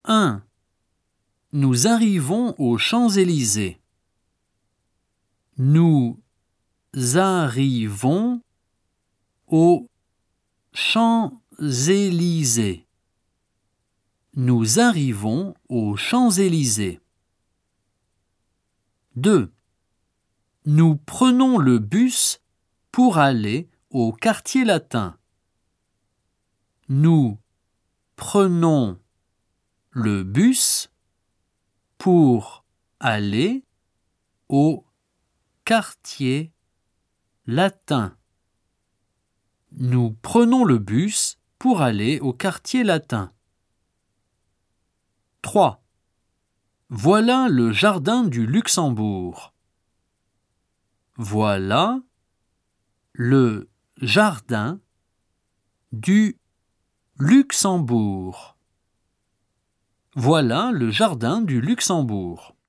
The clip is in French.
1. Nous arrivons aux Champs-Élysées. Nous arrivons aux Champs-Élysées. Nous arrivons aux Champs-Élysées. 2. Nous prenons le bus pour aller au quartier latin. Nous prenons le bus pour aller au quartier latin. Nous prenons le bus pour aller au quartier latin. 3. Voilà le jardin du Luxembourg. Voilà le jardin du Luxembourg. Voilà le jardin du Luxembourg.